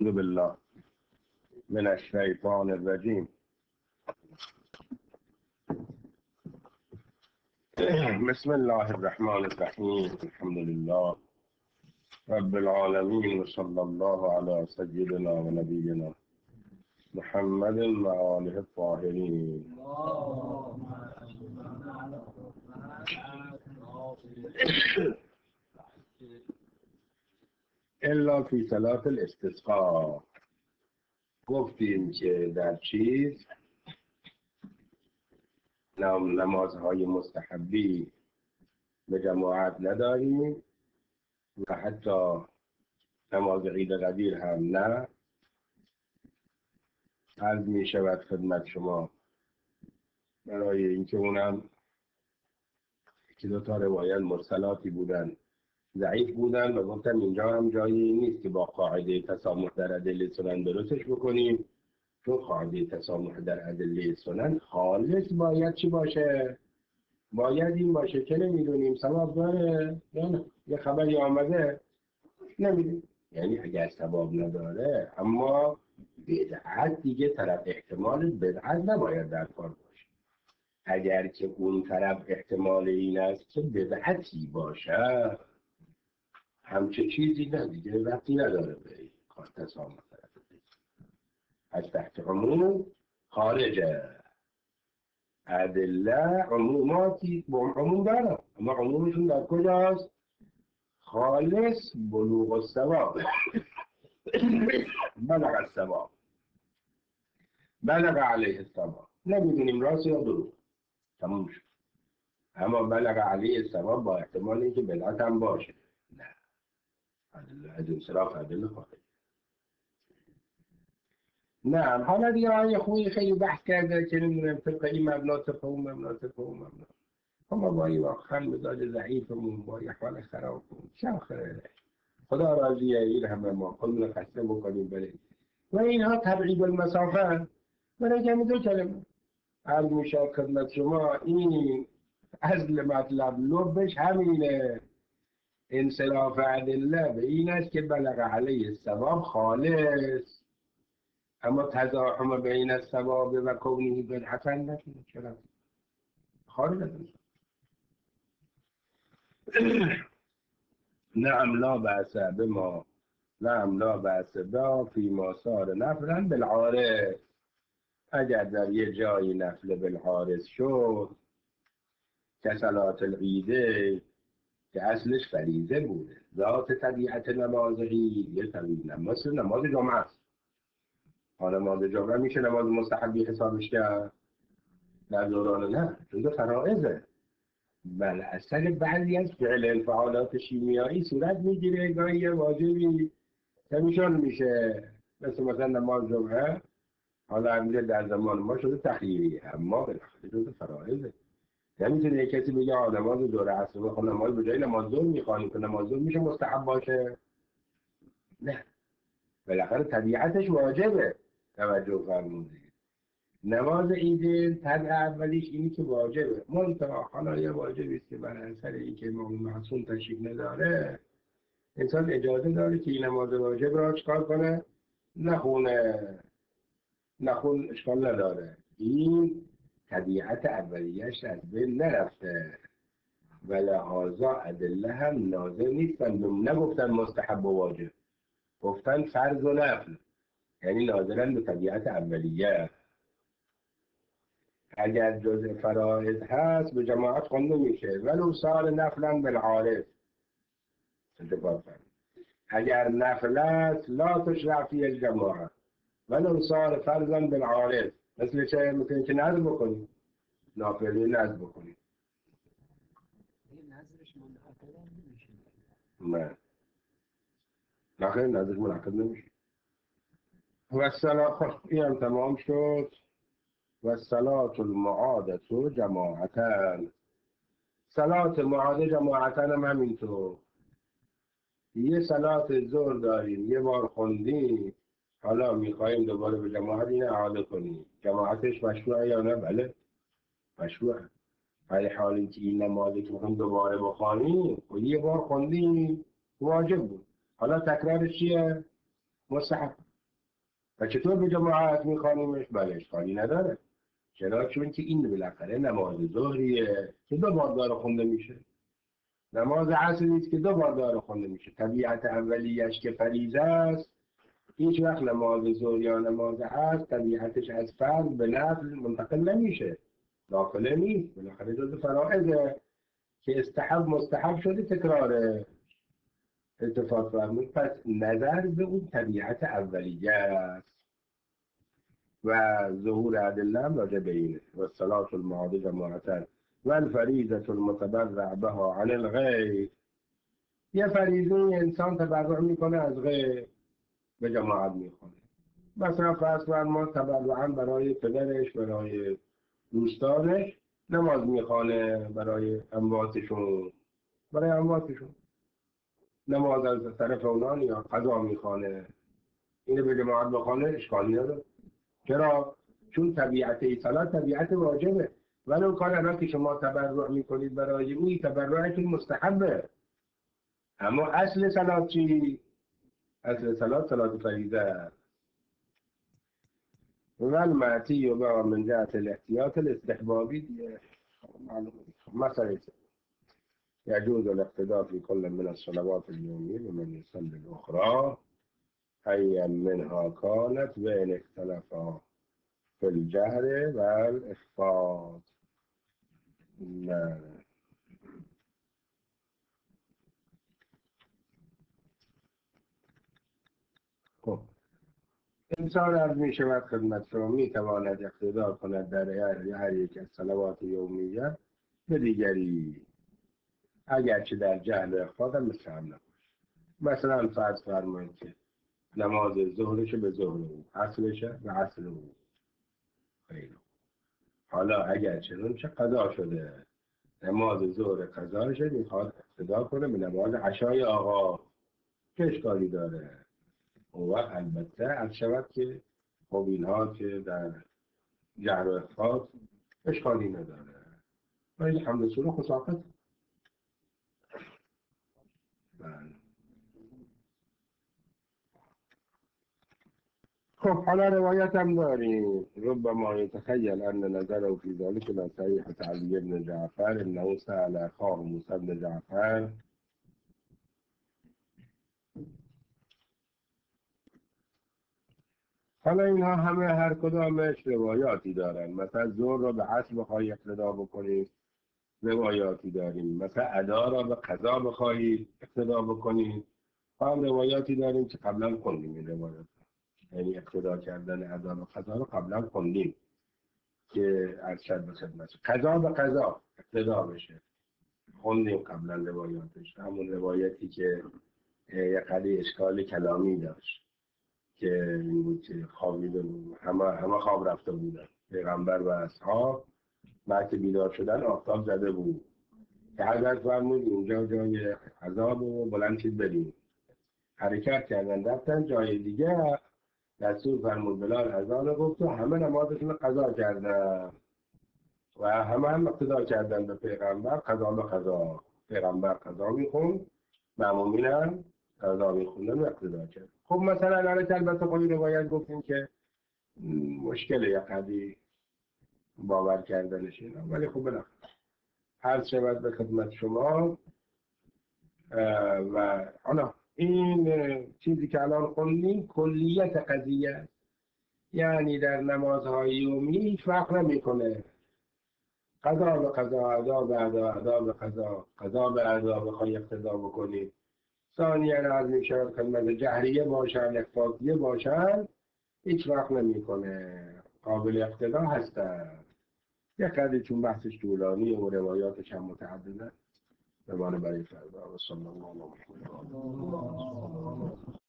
أعوذ بالله من الشيطان الرجيم. بسم الله الرحمن الرحيم. الحمد لله رب العالمين، وصلى الله على سيدنا ونبينا محمد وآله الطاهرين. الا فی صلاة الاستسقاء. گفتیم که در چیز نمازهای مستحبی به جماعت نداریم و حتی نماز عید قدیر هم نه. عرض می شود خدمت شما برای اینکه اونم که دو تا روایت مرسلاتی بودن، ضعیف بودن و گفتم اینجا هم جایی نیست که با قاعده تسامح در ادله سنن درستش بکنیم، چون قاعده تسامح در ادله سنن خالص باید چی باشه؟ باید این باشه که نمیدونیم ثواب داره یا نه. یه خبری آمده نمیدونیم، یعنی اگر ثواب نداره اما بدعت دیگه طرف احتمال بدعت نباید در کار باشه. اگر که اون طرف احتمال این است که بدعتی باشه، همچه چیزی نه دیگه وقتی نداره به کار تسامح طرف از تحت عموم خارجه. ادله عموماتی با عموم داره، اما عمومشون در کجاست؟ خالص بلوغ الثواب. بلغ الثواب، بلغ علیه الثواب. نمیدونیم راست یا دروغ، تموم شد. اما بلغ علیه الثواب با احتمال اینکه بدعت هم باشه، نه، از انصراف ادله خارج. نه حالا دیگه آیه خوبی خیلی بحث کرده که نمیدونم طبق این مبنا طبق اون مبنا طبق اون مبنا. اما با این واقعا مزاج ضعیفمون با احوال خرابمون چه آخره؟ خدا راضیه این همه ما خودمون خسته بکنیم بریم و اینها تبعید المسافه. برای همین دو کلمه عرض میشه خدمت شما، این اصل مطلب لبش همینه. انصراف ادله به این است که بلغ علیه الثواب خالص، اما تزاحم بین الثواب و کونه بدعتا نکنه. چرا؟ خارج از نعم لا بأس بما نعم لا بأس با فی ما صار نفلا بالعارض. اگر در یه جایی نفل بالعارض شد که صلاة العیده که اصلش فریضه بوده، ذات طبیعت نمازی یه طبیعت مثل نماز جمعه است. حالا نماز جمعه میشه نماز مستحبی حسابش کرد در دوران نه، جزء فرائضه. بله اصل بعضی از فعل انفعالات شیمیایی صورت میگیره، گاهی یه واجبی کمیشون میشه، مثلا نماز جمعه حالا همیشه در زمان ما شده تخییری، اما بالاخره جزء فرائضه. نمیتونه یک کسی بگه نماز دوره عصر بخون، نماز به جای نماز ظهر میخوانیم که نماز ظهر میشه مستحب باشه. نه، بالاخره طبیعتش واجبه. توجه فرمودید. نماز عید طبع اولیش اینی که واجبه، منتها حالا یه واجبی است که بر اثر اینکه امام معصوم تشریف نداره انسان اجازه داره که این نماز واجب را چکار کنه؟ نخونه اشکال نداره. این طبیعت اولیش از بین نرفته و لحاظا ادله هم ناظر نیستن، نگفتن مستحب و واجب، گفتن فرض و نفل، یعنی ناظرن به طبیعت اولیه. اگر جزء فرائض هست به جماعت خونده میشه ولو صار نفلا بالعارض. اگر نفل است لا تشرع فی الجماعه ولو صار فرضا بالعارض. مثل چه؟ مثل که نذر بکنی، نافله نذر بکنی. نذرش منعقد نمیشه. نه خیلی نذرش منعقد نمیشه. و الصلاة این هم تمام شد. و الصلاة المعادة جماعتاً. صلاة معاده جماعتاً هم همینطور. یه صلاة ظهر داریم یه بار خوندیم، حالا میخواییم دوباره به جماعت این اعاده کنیم، جماعتش مشروعه یا نه؟ بله مشروعه. ولی حالی که این نمازی که میخواییم دوباره بخوانیم و یه بار خوندیم واجب بود، حالا تکرارش چیه؟ مستحب. و چطور به جماعت میخوانیمش؟ بله اشکالی نداره. چرا؟ چون که این بالاخره نماز ظهریه که 2 بار داره خونده میشه، نماز عصری است که 2 بار داره خونده میشه. طبیعت اولیش که فریضه است، هیچ وقت نماز ظهر یا نماز عصر طبیعتش از فرض به نفل منتقل نمیشه، داخله نیست، بالاخره جز فرائضه که مستحب شده تکرار اتفاق فرمود. پس نظر به اون طبیعت اولیه است و ظهور ادله هم راجع به اینه. و الصلاة المعاده جماعتن و الفریضه المتبرع بها عن الغیر. یه فریضه انسان تبرع میکنه از غیر، به جماعت میخونه. مثلا فرض فرمود تبرعا برای پدرش، برای دوستانش نماز میخوانه، برای امواتشون، نماز از طرف اونان یا قضا میخوانه، اینو به جماعت بخوانه اشکالی نداره. چرا؟ چون طبیعت صلات طبیعت واجبه. ولو کان الان که شما تبرع میکنید برای اون، تبرعتون مستحبه، اما اصل صلات چی؟ اصل صلات فریضه. والمعتي بقى من جهة الاحتياط الاستحبابي دي مسألة يجوز الاقتداء في كل من الصلوات اليومية ومن يصلي الأخرى أيا منها كانت، وإن اختلفا في الجهر والإخفاض. خب انسان از می شود خدمت شما می تواند اقتدار کند در هر یک از صلوات یومیه به دیگری، اگرچه در جهل و اخفاض هم مثل هم نبود. مثلا فرض فرمایید که نماز ظهرش به ظهر او، عصرش به عصر او. خیلی حالا اگر چنون چه قضا شده، نماز ظهر قضاش میخواد اقتدا کنه به نماز عشای آقا، چه اشکالی داره؟ اون وقت البته از شود که خب اینها که در جهر و اخفاض اشکالی نداره، ولی حمد سور خساقت. خب حالا روایت هم داریم ربما يتخيل أن نظره في ذلك من صحيحة علي بن جعفر أنه سأل أخاه موسى بن جعفر حالا اینها همه هر کدامش روایاتی دارن. مثلا ظهر را به عصر بخواهی اقتدا بکنید، روایاتی داریم. مثلا ادا را به قضا بخواهی اقتدا بکنید، هم روایاتی داریم که قبلا خوندیم. این روایات یعنی اقتدا کردن ادا به قضا رو قبلا خوندیم که ارشد به خدمت قضا به قضا اقتدا بشه، خوندیم قبلا روایاتش. همون روایتی که یه قدری اشکال کلامی داشت که این بود که خوابیده بود، همه خواب رفته بودن، پیغمبر و اصحاب بعد که بیدار شدن آفتاب زده بود که حضرت فرمود اونجا جای عذاب و بلند شید بریم. حرکت کردن رفتن جای دیگه، دستور فرمود بلال اذان گفت و همه نمازشون قضا کردن و همه هم اقتدا کردن به پیغمبر، قضا به قضا. پیغمبر قضا میخوند، مأمومین هم قضا میخوندن و اقتدا کرد. خب مثلا البته خودی روایت گفتیم که مشکل یه قدری باور کردنش اینا، ولی خب بالاخره هر شود به خدمت شما. و حالا این چیزی که الان خوندیم کلیت قضیه است، یعنی در نمازهای یومی هیچ فرق نمیکنه، قضا به قضا، ادا به ادا، ادا به قضا، قضا به ادا بخوای اقتدا بکنی. ثانیاً عرض می شود خدمت جهریه باشن اخفاقیه باشن هیچ وقت نمیکنه، قابل اقتدا هستن. یک قدری چون بحثش طولانی و روایاتش هم متعدده، بمانه برای فردا. و صلی الله علیه و